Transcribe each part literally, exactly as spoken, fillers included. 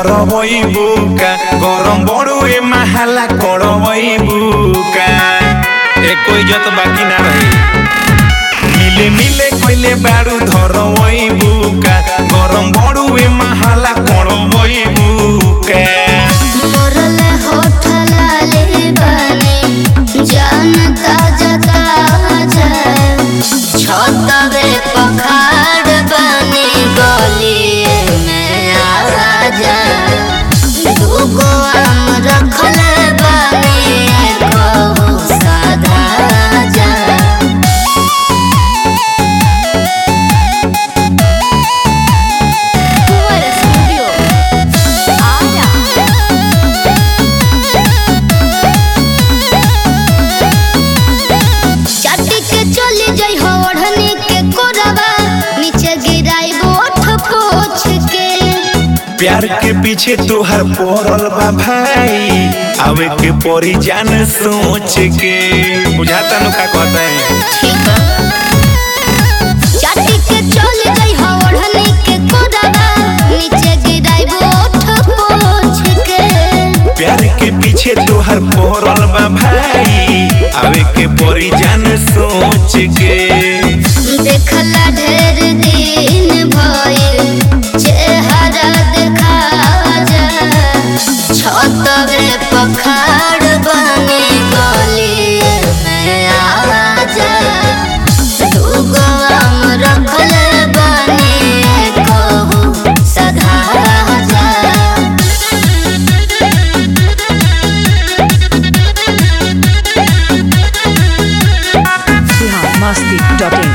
धरवई बुका गरम बड़ुए महला करवई बुका ए कोई जत बाकी ना रही मिले मिले कोइले बारू धरवई बुका गरम बड़ुए महला करवई बुका मोरले होठला ले बने जानता जता जाए छतवे पखाड़ बने गलिए में आ जाए दूगो आम रखल बने कहू साधा जाए प्यार के पीछे तोहर पड़ल बा भाई आवे के परी जान सोच के बुझाता नु का कहता है ठीक बा चाटी के चल गई हो ओढ़ने के कोडवा नीचे गिराइबो ओठ पोछ के प्यार के पीछे तोहर पड़ल बा भाई आवे के परी जान सोच के देखला ढेर दिन भइल चेहरा देखा जा छतवे पखाड़ बने गलिए में आ जा दूगो आम रखल बने कहू सधा जा masti dot in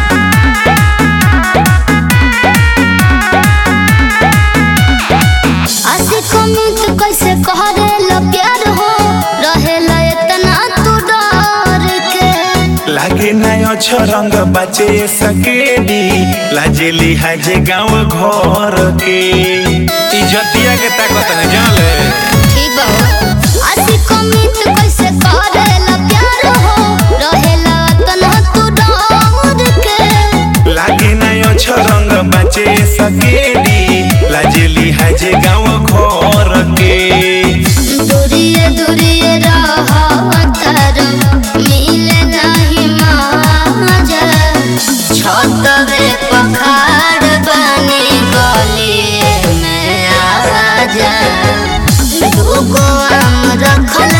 कैसे कहरेला प्यार हो रहेला इतना तू डर के लागे ना अच्छा रंग बचे सकेडी लाजेली हाजे गाँव घर के इज्जतिया के ताकत न जाले ठीक बा आसी कमित कैसे कहरेला प्यार हो रहेला इतना तू डर के लागे ना अच्छा रंग बचे सकेडी लाजेली हाजे गाँव घर के दूरिये दूरिये रहतर मिले नहीं माजा छतवे पखाड़ बने गलिए में आ जा दूगो आम रखल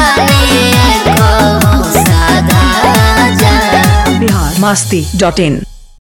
बने कहू साधा जा Bihar masti dot in